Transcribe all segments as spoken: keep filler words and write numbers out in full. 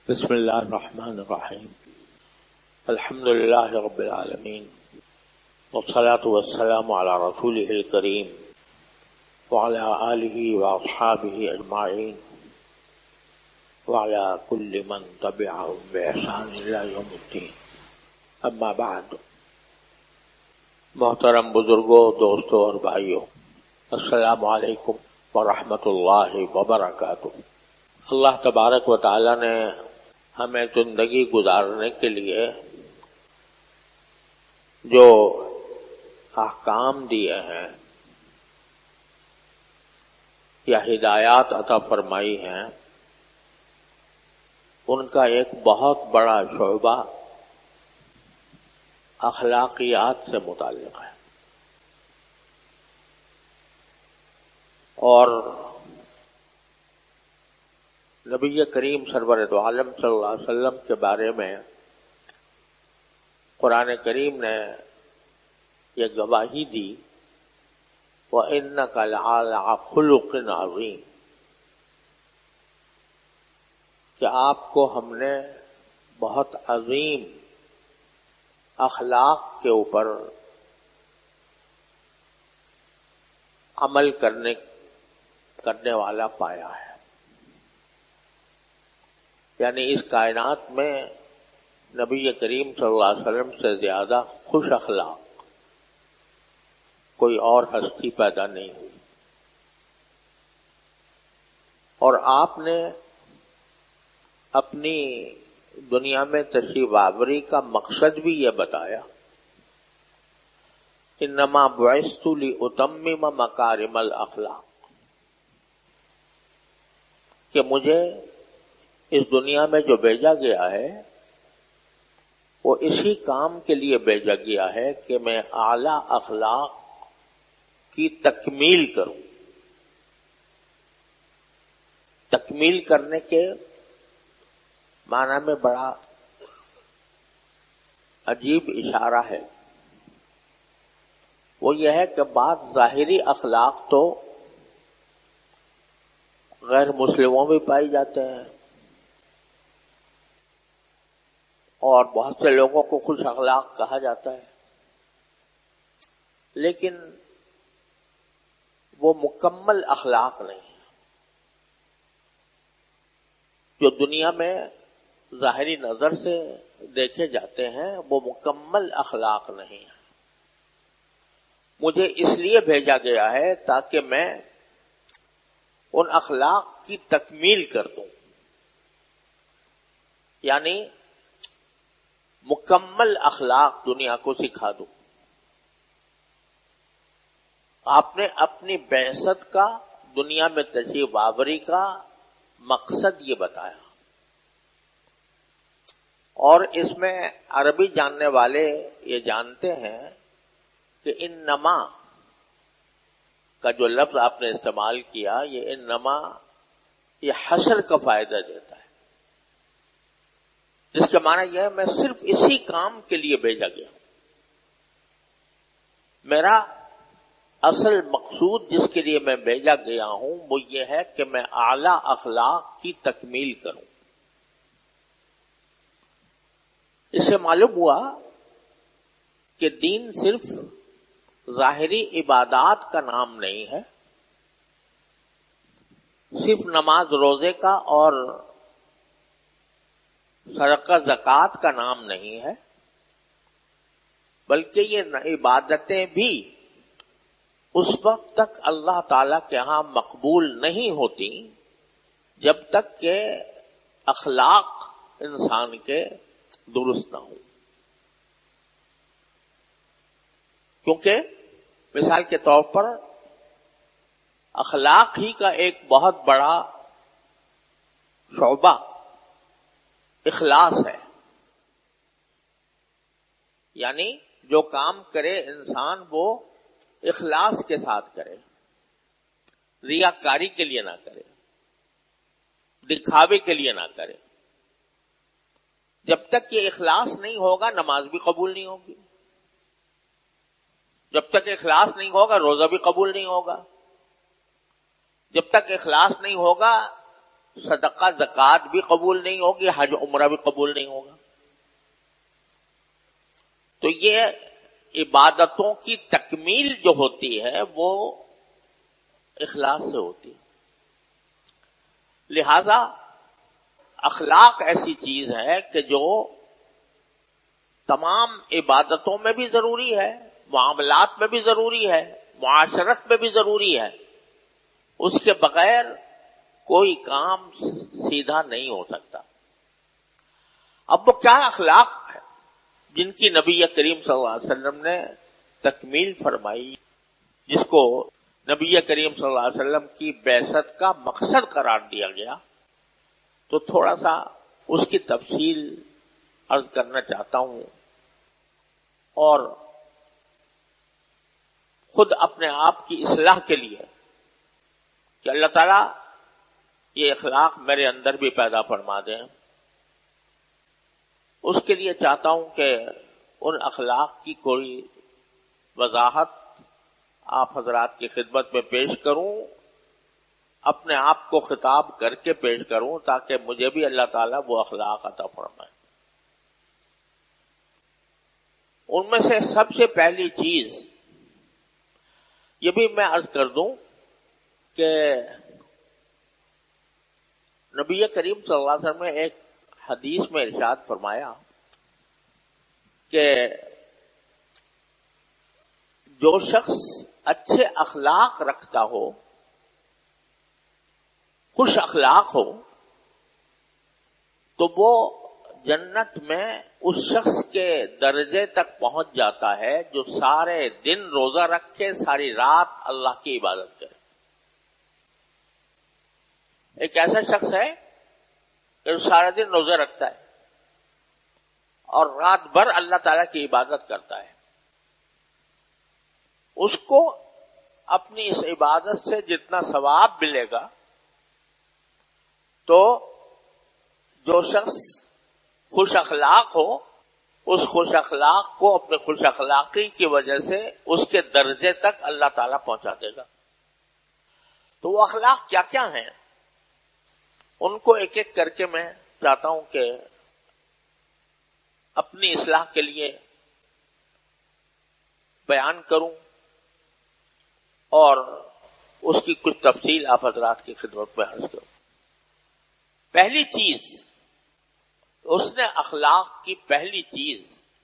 بسم اللہ الرحمن الرحیم الحمد للہ رب العالمین والصلاة والسلام علی رسولہ الکریم وعلی آلہ واصحابہ اجمعین وعلی کل من تبعہم بإحسان الی یوم الدین. اما بعد، محترم بزرگوں، دوستوں اور بھائیوں، السلام علیکم ورحمۃ اللہ وبرکاتہ. اللہ تبارک و تعالی نے ہمیں زندگی گزارنے کے لیے جو احکام دیے ہیں یا ہدایات عطا فرمائی ہیں، ان کا ایک بہت بڑا شعبہ اخلاقیات سے متعلق ہے. اور نبی کریم سرور دو عالم صلی اللہ علیہ وسلم کے بارے میں قرآن کریم نے یہ گواہی دی، وَإِنَّكَ لَعَلَىٰ خُلُقٍ عَظِيمٍ، کہ آپ کو ہم نے بہت عظیم اخلاق کے اوپر عمل کرنے کرنے والا پایا ہے. یعنی اس کائنات میں نبی کریم صلی اللہ علیہ وسلم سے زیادہ خوش اخلاق کوئی اور ہستی پیدا نہیں ہوئی. اور آپ نے اپنی دنیا میں تشریف آوری کا مقصد بھی یہ بتایا، انما بعثت لاتمم مکارم الاخلاق، کہ مجھے اس دنیا میں جو بھیجا گیا ہے وہ اسی کام کے لیے بھیجا گیا ہے کہ میں اعلی اخلاق کی تکمیل کروں. تکمیل کرنے کے معنی میں بڑا عجیب اشارہ ہے. وہ یہ ہے کہ بعض ظاہری اخلاق تو غیر مسلموں میں پائے جاتے ہیں، اور بہت سے لوگوں کو خوش اخلاق کہا جاتا ہے، لیکن وہ مکمل اخلاق نہیں ہے. جو دنیا میں ظاہری نظر سے دیکھے جاتے ہیں وہ مکمل اخلاق نہیں ہے. مجھے اس لیے بھیجا گیا ہے تاکہ میں ان اخلاق کی تکمیل کر دوں، یعنی مکمل اخلاق دنیا کو سکھا دوں. آپ نے اپنی بعثت کا، دنیا میں تشریف آوری کا مقصد یہ بتایا. اور اس میں عربی جاننے والے یہ جانتے ہیں کہ انما کا جو لفظ آپ نے استعمال کیا، یہ انما یہ حصر کا فائدہ دیتا ہے، جس کا معنی یہ ہے میں صرف اسی کام کے لیے بھیجا گیا ہوں. میرا اصل مقصود جس کے لیے میں بھیجا گیا ہوں وہ یہ ہے کہ میں اعلی اخلاق کی تکمیل کروں. اس سے معلوم ہوا کہ دین صرف ظاہری عبادات کا نام نہیں ہے، صرف نماز روزے کا اور صدقہ زکوٰۃ کا نام نہیں ہے، بلکہ یہ عبادتیں بھی اس وقت تک اللہ تعالی کے ہاں مقبول نہیں ہوتی جب تک کہ اخلاق انسان کے درست نہ ہوں. کیونکہ مثال کے طور پر اخلاق ہی کا ایک بہت بڑا شعبہ اخلاص ہے. یعنی جو کام کرے انسان وہ اخلاص کے ساتھ کرے، ریاکاری کے لیے نہ کرے، دکھاوے کے لیے نہ کرے. جب تک یہ اخلاص نہیں ہوگا نماز بھی قبول نہیں ہوگی، جب تک اخلاص نہیں ہوگا روزہ بھی قبول نہیں ہوگا، جب تک اخلاص نہیں ہوگا صدقہ زکوٰۃ بھی قبول نہیں ہوگی، حج عمرہ بھی قبول نہیں ہوگا. تو یہ عبادتوں کی تکمیل جو ہوتی ہے وہ اخلاص سے ہوتی ہے. لہذا اخلاق ایسی چیز ہے کہ جو تمام عبادتوں میں بھی ضروری ہے، معاملات میں بھی ضروری ہے، معاشرت میں بھی ضروری ہے. اس کے بغیر کوئی کام سیدھا نہیں ہو سکتا. اب وہ کیا اخلاق ہے جن کی نبی کریم صلی اللہ علیہ وسلم نے تکمیل فرمائی، جس کو نبی کریم صلی اللہ علیہ وسلم کی بعثت کا مقصد قرار دیا گیا؟ تو تھوڑا سا اس کی تفصیل عرض کرنا چاہتا ہوں اور خود اپنے آپ کی اصلاح کے لیے کہ اللہ تعالیٰ یہ اخلاق میرے اندر بھی پیدا فرما دیں، اس کے لیے چاہتا ہوں کہ ان اخلاق کی کوئی وضاحت آپ حضرات کی خدمت میں پیش کروں، اپنے آپ کو خطاب کر کے پیش کروں تاکہ مجھے بھی اللہ تعالیٰ وہ اخلاق عطا فرمائے. ان میں سے سب سے پہلی چیز یہ بھی میں عرض کر دوں کہ نبی کریم صلی اللہ علیہ وسلم نے ایک حدیث میں ارشاد فرمایا کہ جو شخص اچھے اخلاق رکھتا ہو، خوش اخلاق ہو، تو وہ جنت میں اس شخص کے درجے تک پہنچ جاتا ہے جو سارے دن روزہ رکھ کے ساری رات اللہ کی عبادت کرے. ایک ایسا شخص ہے کہ جو سارا دن روزہ رکھتا ہے اور رات بھر اللہ تعالیٰ کی عبادت کرتا ہے. اس کو اپنی اس عبادت سے جتنا ثواب ملے گا، تو جو شخص خوش اخلاق ہو اس خوش اخلاق کو اپنے خوش اخلاقی کی وجہ سے اس کے درجے تک اللہ تعالیٰ پہنچا دے گا. تو وہ اخلاق کیا کیا ہیں ان کو ایک ایک کر کے میں چاہتا ہوں کہ اپنی اصلاح کے لیے بیان کروں اور اس کی کچھ تفصیل آپ حضرات کی خدمت میں عرض کروں. پہلی چیز اس نے اخلاق کی پہلی چیز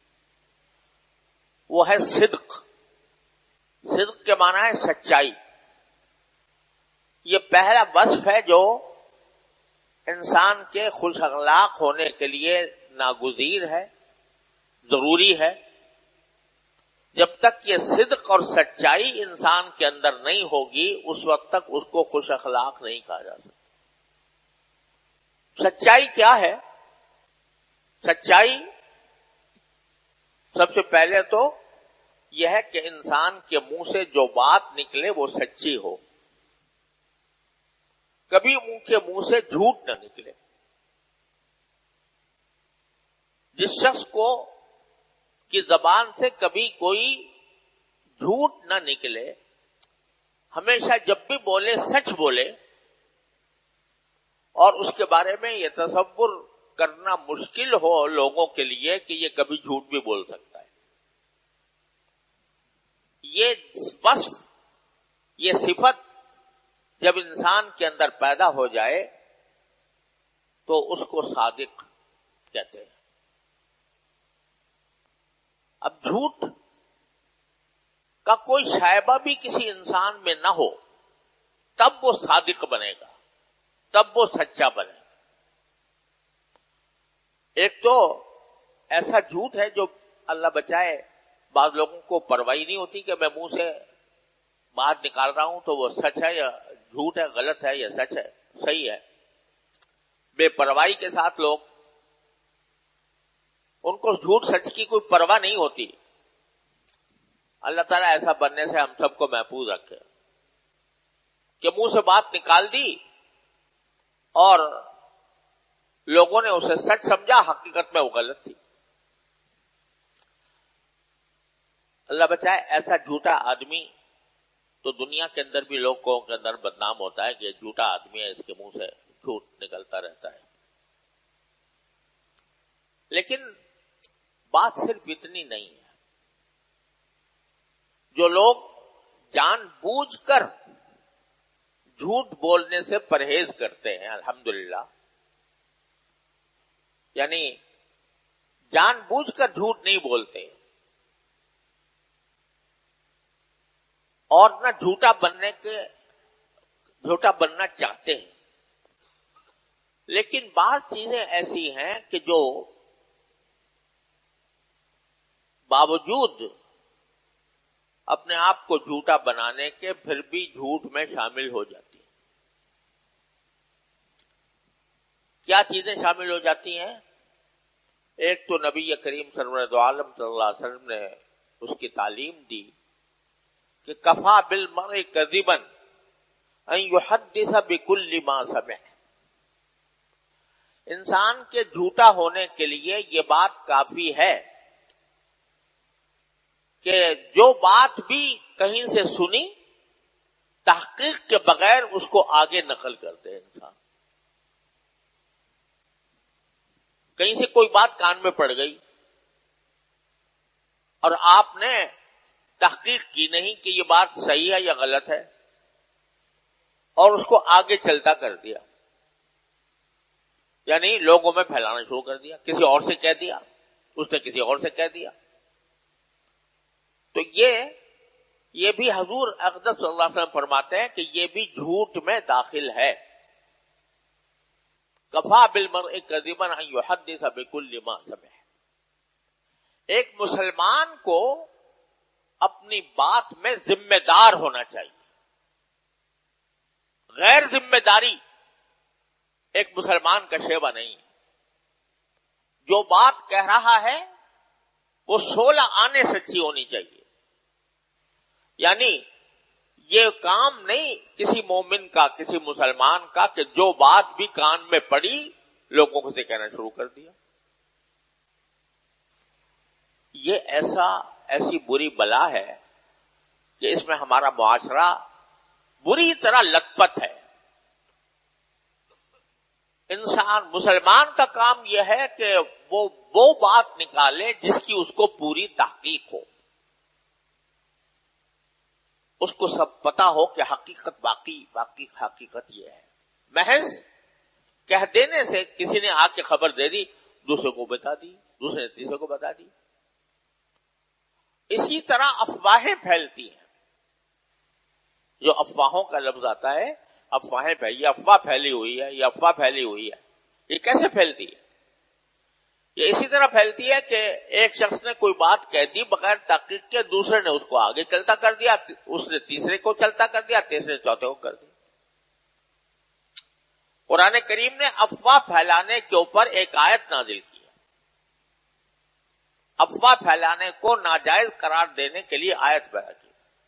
وہ ہے صدق. صدق کے معنی ہے سچائی. یہ پہلا وصف ہے جو انسان کے خوش اخلاق ہونے کے لیے ناگزیر ہے، ضروری ہے. جب تک یہ صدق اور سچائی انسان کے اندر نہیں ہوگی اس وقت تک اس کو خوش اخلاق نہیں کہا جا سکتا. سچائی کیا ہے؟ سچائی سب سے پہلے تو یہ ہے کہ انسان کے منہ سے جو بات نکلے وہ سچی ہو، کبھی منہ کے منہ سے جھوٹ نہ نکلے. جس شخص کو کی زبان سے کبھی کوئی جھوٹ نہ نکلے، ہمیشہ جب بھی بولے سچ بولے، اور اس کے بارے میں یہ تصور کرنا مشکل ہو لوگوں کے لیے کہ یہ کبھی جھوٹ بھی بول سکتا ہے. یہ وصف، یہ صفت جب انسان کے اندر پیدا ہو جائے تو اس کو صادق کہتے ہیں. اب جھوٹ کا کوئی شائبہ بھی کسی انسان میں نہ ہو تب وہ صادق بنے گا، تب وہ سچا بنے. ایک تو ایسا جھوٹ ہے جو اللہ بچائے بعض لوگوں کو پرواہ نہیں ہوتی کہ میں منہ سے بات نکال رہا ہوں تو وہ سچ ہے یا جھوٹ ہے، غلط ہے یا سچ ہے، صحیح ہے. بے پرواہی کے ساتھ لوگ، ان کو جھوٹ سچ کی کوئی پرواہ نہیں ہوتی. اللہ تعالیٰ ایسا بننے سے ہم سب کو محفوظ رکھے کہ منہ سے بات نکال دی اور لوگوں نے اسے سچ سمجھا، حقیقت میں وہ غلط تھی. اللہ بچائے ایسا جھوٹا آدمی تو دنیا کے اندر بھی لوگوں کے اندر بدنام ہوتا ہے کہ جھوٹا آدمی ہے، اس کے منہ سے جھوٹ نکل لیکن بات صرف اتنی نہیں ہے. جو لوگ جان بوجھ کر جھوٹ بولنے سے پرہیز کرتے ہیں الحمدللہ، یعنی جان بوجھ کر جھوٹ نہیں بولتے اور نہ جھوٹا بننے کے جھوٹا بننا چاہتے ہیں، لیکن بعض چیزیں ایسی ہیں کہ جو باوجود اپنے آپ کو جھوٹا بنانے کے پھر بھی جھوٹ میں شامل ہو جاتی ہیں. کیا چیزیں شامل ہو جاتی ہیں؟ ایک تو نبی کریم سرور دو عالم صلی اللہ علیہ وسلم نے اس کی تعلیم دی کہ کفا بالمرء کذبا ان یحدث بکل ما سمع. انسان کے جھوٹا ہونے کے لیے یہ بات کافی ہے کہ جو بات بھی کہیں سے سنی تحقیق کے بغیر اس کو آگے نقل کرتے انسان. کہیں سے کوئی بات کان میں پڑ گئی اور آپ نے تحقیق کی نہیں کہ یہ بات صحیح ہے یا غلط ہے اور اس کو آگے چلتا کر دیا، یعنی لوگوں میں پھیلانا شروع کر دیا، کسی اور سے کہہ دیا، اس نے کسی اور سے کہہ دیا. تو یہ یہ بھی حضور اقدس صلی اللہ علیہ وسلم فرماتے ہیں کہ یہ بھی جھوٹ میں داخل ہے. کفا بالمرء کذبا ان یحدث بکل ما سمع. ایک مسلمان کو اپنی بات میں ذمہ دار ہونا چاہیے. غیر ذمہ داری ایک مسلمان کا شیوا نہیں ہے. جو بات کہہ رہا ہے وہ سولہ آنے سچی ہونی چاہیے. یعنی یہ کام نہیں کسی مومن کا، کسی مسلمان کا کہ جو بات بھی کان میں پڑی لوگوں کو سے کہنا شروع کر دیا. یہ ایسا ایسی بری بلا ہے کہ اس میں ہمارا معاشرہ بری طرح لت پت ہے. انسان مسلمان کا کام یہ ہے کہ وہ وہ بات نکالے جس کی اس کو پوری تحقیق ہو، اس کو سب پتا ہو کہ حقیقت باقی باقی حقیقت یہ ہے. محض کہہ دینے سے کسی نے آ کے خبر دے دی، دوسرے کو بتا دی، دوسرے نے تیسرے کو بتا دی. اسی طرح افواہیں پھیلتی ہیں. جو افواہوں کا لفظ آتا ہے، افواہیں پھیلی، یہ افواہ پھیلی ہوئی ہے، یہ افواہ پھیلی ہوئی ہے. یہ کیسے پھیلتی ہے؟ یہ اسی طرح پھیلتی ہے کہ ایک شخص نے کوئی بات کہہ دی بغیر تحقیق کے، دوسرے نے اس کو آگے چلتا کر دیا، اس نے تیسرے کو چلتا کر دیا، تیسرے نے چوتھے کو کر دیا. قرآن کریم نے افواہ پھیلانے کے اوپر ایک آیت نازل کی ہے. افواہ پھیلانے کو ناجائز قرار دینے کے لیے آیت پیدا کی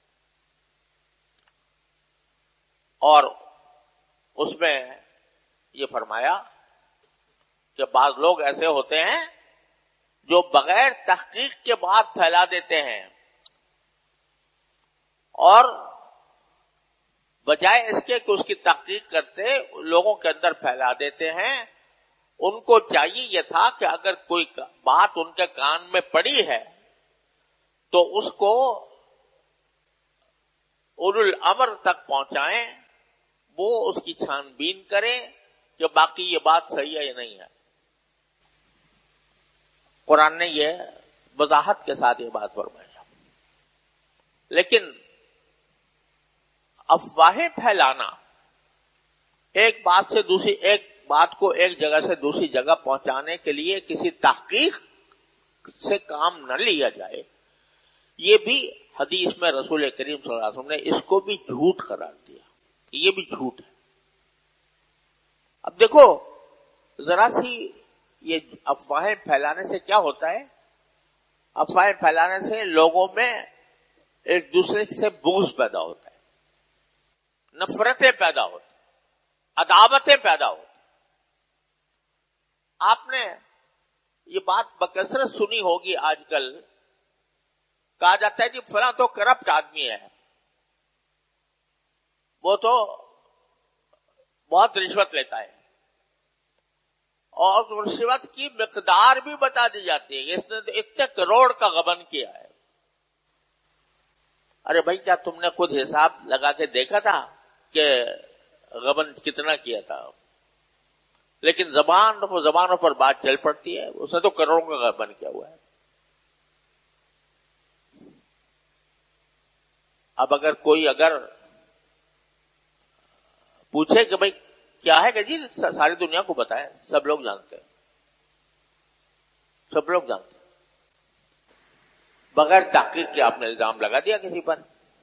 اور اس میں یہ فرمایا کہ بعض لوگ ایسے ہوتے ہیں جو بغیر تحقیق کے بات پھیلا دیتے ہیں اور بجائے اس کے کہ اس کی تحقیق کرتے لوگوں کے اندر پھیلا دیتے ہیں. ان کو چاہیے یہ تھا کہ اگر کوئی بات ان کے کان میں پڑی ہے تو اس کو اولو الامر تک پہنچائیں، وہ اس کی چھان بین کریں کہ باقی یہ بات صحیح ہے یا نہیں ہے. قرآن نے یہ وضاحت کے ساتھ یہ بات فرمایا. لیکن افواہیں پھیلانا، ایک بات سے دوسری ایک بات کو ایک جگہ سے دوسری جگہ پہنچانے کے لیے کسی تحقیق سے کام نہ لیا جائے، یہ بھی حدیث میں رسول کریم صلی اللہ علیہ وسلم نے اس کو بھی جھوٹ قرار دیا. یہ بھی جھوٹ ہے. اب دیکھو ذرا سی یہ افواہیں پھیلانے سے کیا ہوتا ہے؟ افواہیں پھیلانے سے لوگوں میں ایک دوسرے سے بغض پیدا ہوتا ہے، نفرتیں پیدا ہوتی، عداوتیں پیدا ہوتی. آپ نے یہ بات بکثرت سنی ہوگی آج کل، کہا جاتا ہے جی فلاں تو کرپٹ آدمی ہے، وہ تو بہت رشوت لیتا ہے. اور رشوت کی مقدار بھی بتا دی جاتی ہے. اس نے تو اتنے کروڑ کا غبن کیا ہے. ارے بھائی کیا تم نے خود حساب لگا کے دیکھا تھا کہ غبن کتنا کیا تھا؟ لیکن زبان زبانوں پر بات چل پڑتی ہے. اس نے تو کروڑوں کا غبن کیا ہوا ہے. اب اگر کوئی اگر پوچھے کہ بھائی کیا ہے کہ جی ساری دنیا کو پتا ہے، سب لوگ جانتے ہیں، سب لوگ جانتے ہیں. بغیر تحقیق کے آپ نے الزام لگا دیا کسی پر.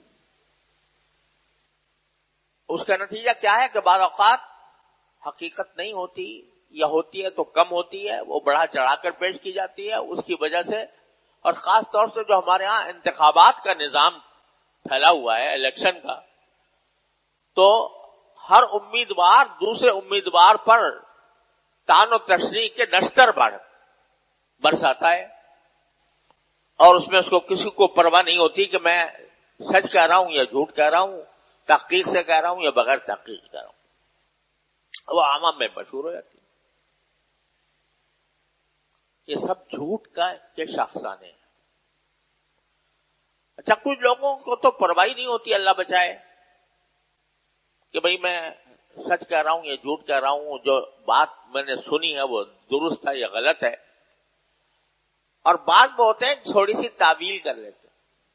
اس کا نتیجہ کیا ہے کہ بعض اوقات حقیقت نہیں ہوتی، یا ہوتی ہے تو کم ہوتی ہے، وہ بڑھا چڑھا کر پیش کی جاتی ہے. اس کی وجہ سے، اور خاص طور سے جو ہمارے ہاں انتخابات کا نظام پھیلا ہوا ہے الیکشن کا، تو ہر امیدوار دوسرے امیدوار پر طعن و تشنیع کے نشتر برساتا ہے، اور اس میں اس کو کسی کو پرواہ نہیں ہوتی کہ میں سچ کہہ رہا ہوں یا جھوٹ کہہ رہا ہوں، تحقیق سے کہہ رہا ہوں یا بغیر تحقیق کہہ رہا ہوں. وہ عوام میں مشہور ہو جاتی ہے. یہ سب جھوٹ کا کے شاخسانے ہیں. اچھا کچھ لوگوں کو تو پرواہ نہیں ہوتی، اللہ بچائے، کہ بھئی میں سچ کہہ رہا ہوں یا جھوٹ کہہ رہا ہوں، جو بات میں نے سنی ہے وہ درست ہے یا غلط ہے. اور بعض وہ ہوتے ہیں تھوڑی سی تعویل کر لیتے ہیں.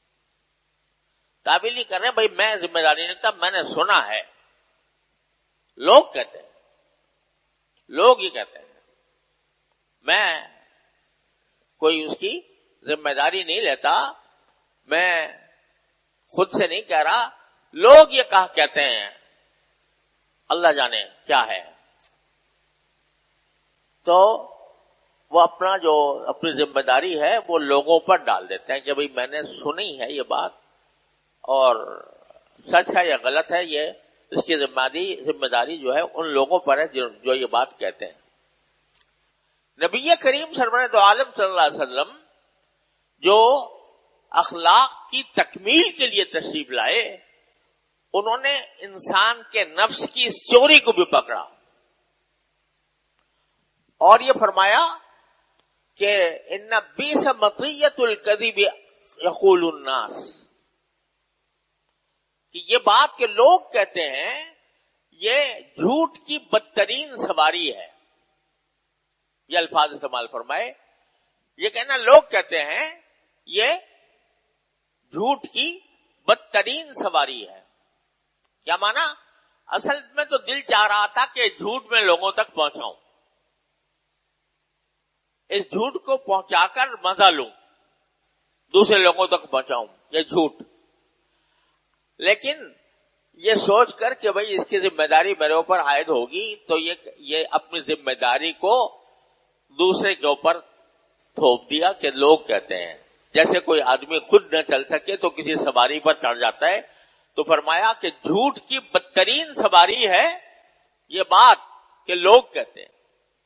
تعویل نہیں کر رہے بھئی میں ذمہ داری نہیں لیتا، میں نے سنا ہے. لوگ کہتے ہیں، لوگ ہی کہتے ہیں، میں کوئی اس کی ذمہ داری نہیں لیتا، میں خود سے نہیں کہہ رہا، لوگ یہ کہا کہتے ہیں، اللہ جانے کیا ہے. تو وہ اپنا جو اپنی ذمہ داری ہے وہ لوگوں پر ڈال دیتے ہیں کہ بھئی میں نے سنی ہے یہ بات، اور سچ ہے یا غلط ہے یہ اس کی ذمہ داری جو ہے ان لوگوں پر ہے جو یہ بات کہتے ہیں. نبی کریم سرور دو عالم صلی اللہ علیہ وسلم جو اخلاق کی تکمیل کے لیے تشریف لائے، انہوں نے انسان کے نفس کی اس چوری کو بھی پکڑا اور یہ فرمایا کہ ان بیس مطیت الکذب یقول الناس، کہ یہ بات کہ لوگ کہتے ہیں یہ جھوٹ کی بدترین سواری ہے. یہ الفاظ استعمال فرمائے، یہ کہنا لوگ کہتے ہیں یہ جھوٹ کی بدترین سواری ہے. کیا مانا؟ اصل میں تو دل چاہ رہا تھا کہ جھوٹ میں لوگوں تک پہنچاؤں، اس جھوٹ کو پہنچا کر مزہ لوں، دوسرے لوگوں تک پہنچاؤں یہ جھوٹ. لیکن یہ سوچ کر کہ بھئی اس کی ذمہ داری میرے اوپر عائد ہوگی، تو یہ یہ اپنی ذمہ داری کو دوسرے کے اوپر تھوپ دیا کہ لوگ کہتے ہیں. جیسے کوئی آدمی خود نہ چل سکے تو کسی سواری پر چڑھ جاتا ہے، تو فرمایا کہ جھوٹ کی بدترین سواری ہے یہ بات کہ لوگ کہتے ہیں.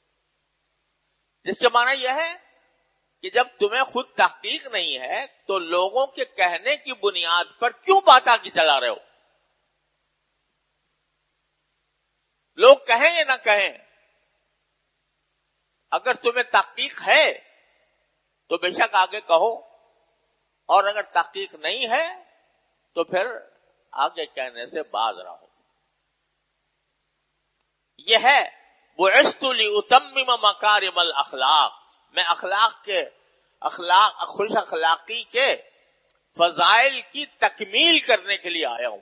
جس کے معنی یہ ہے کہ جب تمہیں خود تحقیق نہیں ہے تو لوگوں کے کہنے کی بنیاد پر کیوں بات آگے چلا رہے ہو؟ لوگ کہیں یا نہ کہیں، اگر تمہیں تحقیق ہے تو بے شک آگے کہو، اور اگر تحقیق نہیں ہے تو پھر آگے کہنے سے باز رہو. یہ ہے بعثت لأتمم مکارم الاخلاق، میں اخلاق کے اخلاق خوش اخلاقی کے فضائل کی تکمیل کرنے کے لیے آیا ہوں.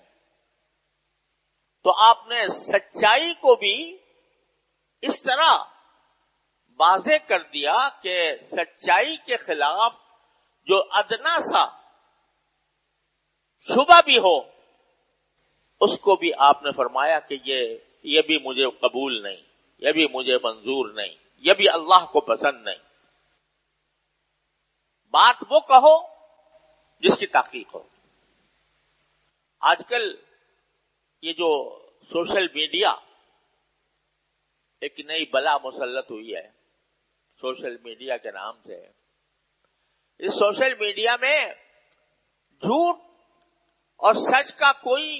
تو آپ نے سچائی کو بھی اس طرح واضح کر دیا کہ سچائی کے خلاف جو ادنا سا شبہ بھی ہو اس کو بھی آپ نے فرمایا کہ یہ یہ بھی مجھے قبول نہیں، یہ بھی مجھے منظور نہیں، یہ بھی اللہ کو پسند نہیں. بات وہ کہو جس کی تحقیق ہو. آج کل یہ جو سوشل میڈیا ایک نئی بلا مسلط ہوئی ہے سوشل میڈیا کے نام سے، اس سوشل میڈیا میں جھوٹ اور سچ کا کوئی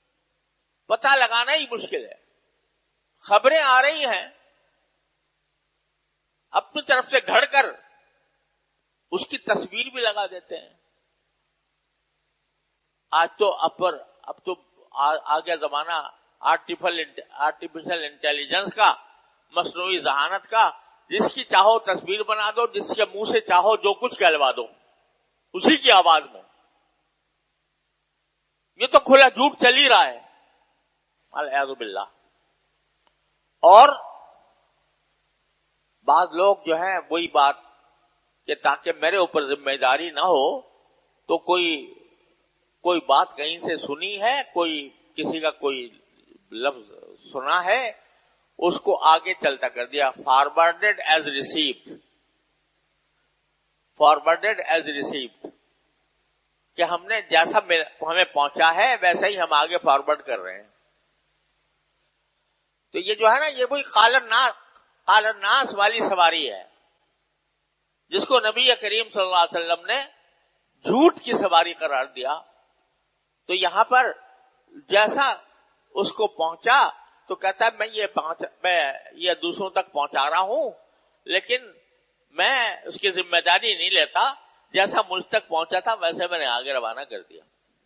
پتہ لگانا ہی مشکل ہے. خبریں آ رہی ہیں اپنی طرف سے گھڑ کر اس کی تصویر بھی لگا دیتے ہیں. آج تو اپر اب تو آگے زمانہ آرٹیفیشل انٹیلیجنس کا، مصنوعی ذہانت کا. جس کی چاہو تصویر بنا دو، جس کے منہ سے چاہو جو کچھ کہلوا دو اسی کی آواز میں. یہ تو کھلا جھوٹ چل ہی رہا ہے والعیاذ باللہ. اور بعض لوگ جو ہیں وہی بات کہ تاکہ میرے اوپر ذمہ داری نہ ہو تو کوئی کوئی بات کہیں سے سنی ہے، کوئی کسی کا کوئی لفظ سنا ہے، اس کو آگے چلتا کر دیا. Forwarded as received, forwarded as received, کہ ہم نے جیسا ہمیں پہنچا ہے ویسا ہی ہم آگے فارورڈ کر رہے ہیں. تو یہ جو ہے نا، یہ وہی قال الناس قال الناس والی سواری ہے جس کو نبی کریم صلی اللہ علیہ وسلم نے جھوٹ کی سواری قرار دیا. تو یہاں پر جیسا اس کو پہنچا تو کہتا ہے میں یہ پہنچ میں یہ دوسروں تک پہنچا رہا ہوں، لیکن میں اس کی ذمہ داری نہیں لیتا. جیسا مجھ تک پہنچا تھا ویسے میں نے آگے روانہ کر دیا.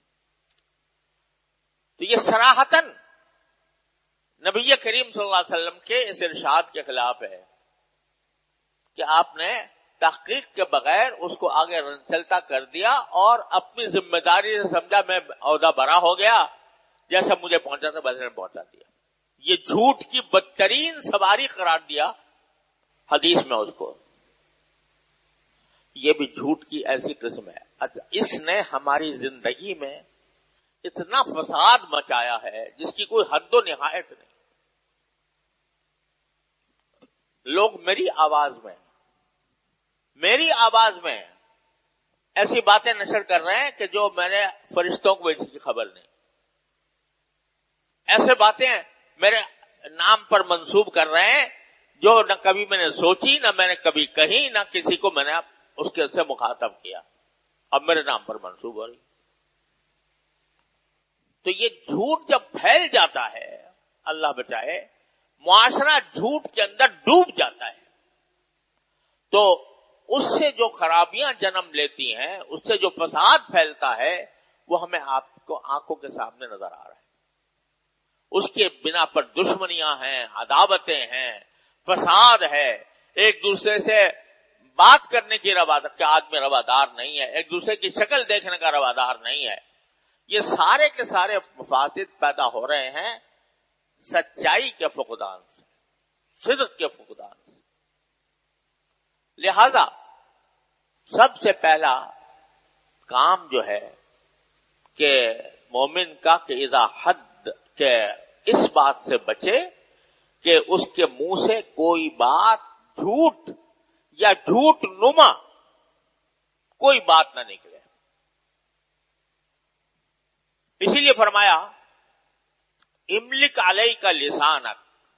تو یہ صراحتاً نبی کریم صلی اللہ علیہ وسلم کے اس ارشاد کے خلاف ہے کہ آپ نے تحقیق کے بغیر اس کو آگے چلتا کر دیا اور اپنی ذمہ داری سے سمجھا میں عہدہ برا ہو گیا، جیسا مجھے پہنچا تھا ویسے میں پہنچا دیا. یہ جھوٹ کی بدترین سواری قرار دیا حدیث میں اس کو. یہ بھی جھوٹ کی ایسی قسم ہے. اچھا، اس نے ہماری زندگی میں اتنا فساد مچایا ہے جس کی کوئی حد و نہایت نہیں. لوگ میری آواز میں میری آواز میں ایسی باتیں نشر کر رہے ہیں کہ جو میں نے فرشتوں کو کی خبر نہیں. ایسے باتیں میرے نام پر منسوب کر رہے ہیں جو نہ کبھی میں نے سوچی، نہ میں نے کبھی کہی، نہ کسی کو میں نے اس کے سے مخاطب کیا، اب میرے نام پر منسوب ہو رہی. تو یہ جھوٹ جب پھیل جاتا ہے، اللہ بچائے، معاشرہ جھوٹ کے اندر ڈوب جاتا ہے، تو اس سے جو خرابیاں جنم لیتی ہیں، اس سے جو فساد پھیلتا ہے، وہ ہمیں آپ کو آنکھوں کے سامنے نظر آ رہا ہے. اس کے بنا پر دشمنیاں ہیں، عداوتیں ہیں، فساد ہے، ایک دوسرے سے بات کرنے کی روادار کہ آدمی روادار نہیں ہے، ایک دوسرے کی شکل دیکھنے کا روادار نہیں ہے. یہ سارے کے سارے مفاسد پیدا ہو رہے ہیں سچائی کے فقدان سے، صدق کے فقدان سے. لہذا سب سے پہلا کام جو ہے کہ مومن کا کہ اذا حد کہ اس بات سے بچے کہ اس کے منہ سے کوئی بات جھوٹ یا جھوٹ نما کوئی بات نہ نکلے. اسی لیے فرمایا املک علیک لسانک،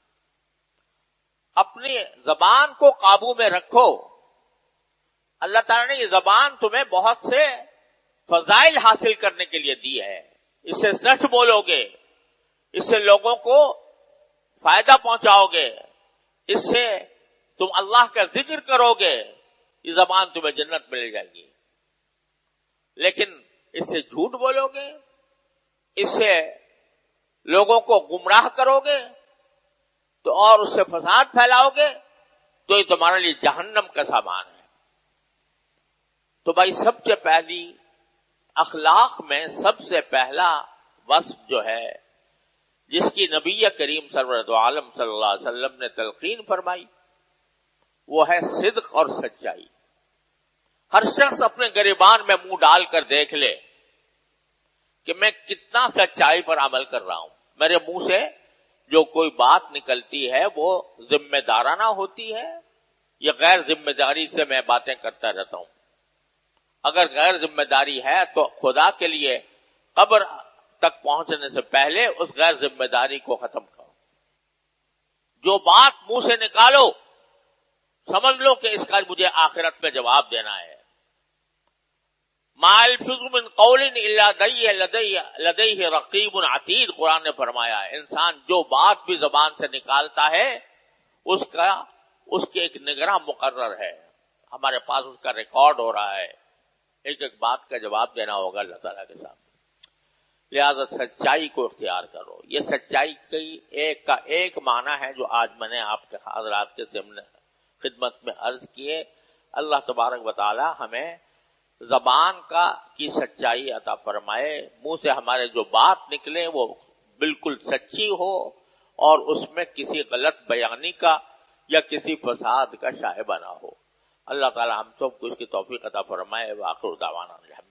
اپنی زبان کو قابو میں رکھو. اللہ تعالیٰ نے یہ زبان تمہیں بہت سے فضائل حاصل کرنے کے لیے دی ہے. اس سے سچ بولو گے، اس سے لوگوں کو فائدہ پہنچاؤ گے، اس سے تم اللہ کا ذکر کرو گے، یہ زبان تمہیں جنت میں لے جائے گی. لیکن اس سے جھوٹ بولو گے، اس سے لوگوں کو گمراہ کرو گے تو اور اس سے فساد پھیلاؤ گے تو یہ تمہارے لیے جہنم کا سامان ہے. تو بھائی سب سے پہلی اخلاق میں سب سے پہلا وصف جو ہے جس کی نبی کریم سرورت عالم صلی اللہ علیہ وسلم نے تلقین فرمائی وہ ہے صدق اور سچائی. ہر شخص اپنے گریبان میں منہ ڈال کر دیکھ لے کہ میں کتنا سچائی پر عمل کر رہا ہوں. میرے منہ سے جو کوئی بات نکلتی ہے وہ ذمہ دارانہ ہوتی ہے یا غیر ذمہ داری سے میں باتیں کرتا رہتا ہوں. اگر غیر ذمہ داری ہے تو خدا کے لیے قبر تک پہنچنے سے پہلے اس غیر ذمہ داری کو ختم کرو. جو بات منہ سے نکالو سمجھ لو کہ اس کا مجھے آخرت میں جواب دینا ہے. ما یلفظ من قول الا لدیہ رقیب عتید، قرآن نے فرمایا ہے انسان جو بات بھی زبان سے نکالتا ہے اس کا اس کے ایک نگراں مقرر ہے، ہمارے پاس اس کا ریکارڈ ہو رہا ہے، ایک ایک بات کا جواب دینا ہوگا اللہ تعالیٰ کے سامنے. لہذا سچائی کو اختیار کرو. یہ سچائی کی ایک کا ایک معنی ہے جو آج میں نے آپ کے حضرات کے سامنے خدمت میں عرض کیے. اللہ تبارک و تعالی ہمیں زبان کا کی سچائی عطا فرمائے، منہ سے ہمارے جو بات نکلے وہ بالکل سچی ہو اور اس میں کسی غلط بیانی کا یا کسی فساد کا شائبہ نہ ہو. اللہ تعالی ہم سب کو اس کی توفیق عطا فرمائے. وآخر دعوانا